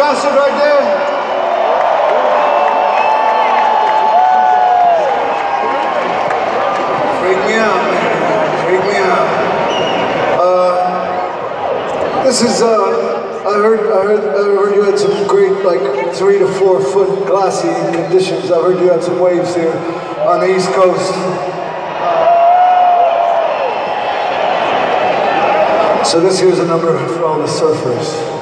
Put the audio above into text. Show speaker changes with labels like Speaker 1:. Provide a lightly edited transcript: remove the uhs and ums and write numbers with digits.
Speaker 1: bastard right there? Freak me out, man. Freak me out. This is, I heard you had some great, like, 3 to 4 foot glassy conditions. I heard you had some waves here on the East Coast. So this here's a number for all the surfers.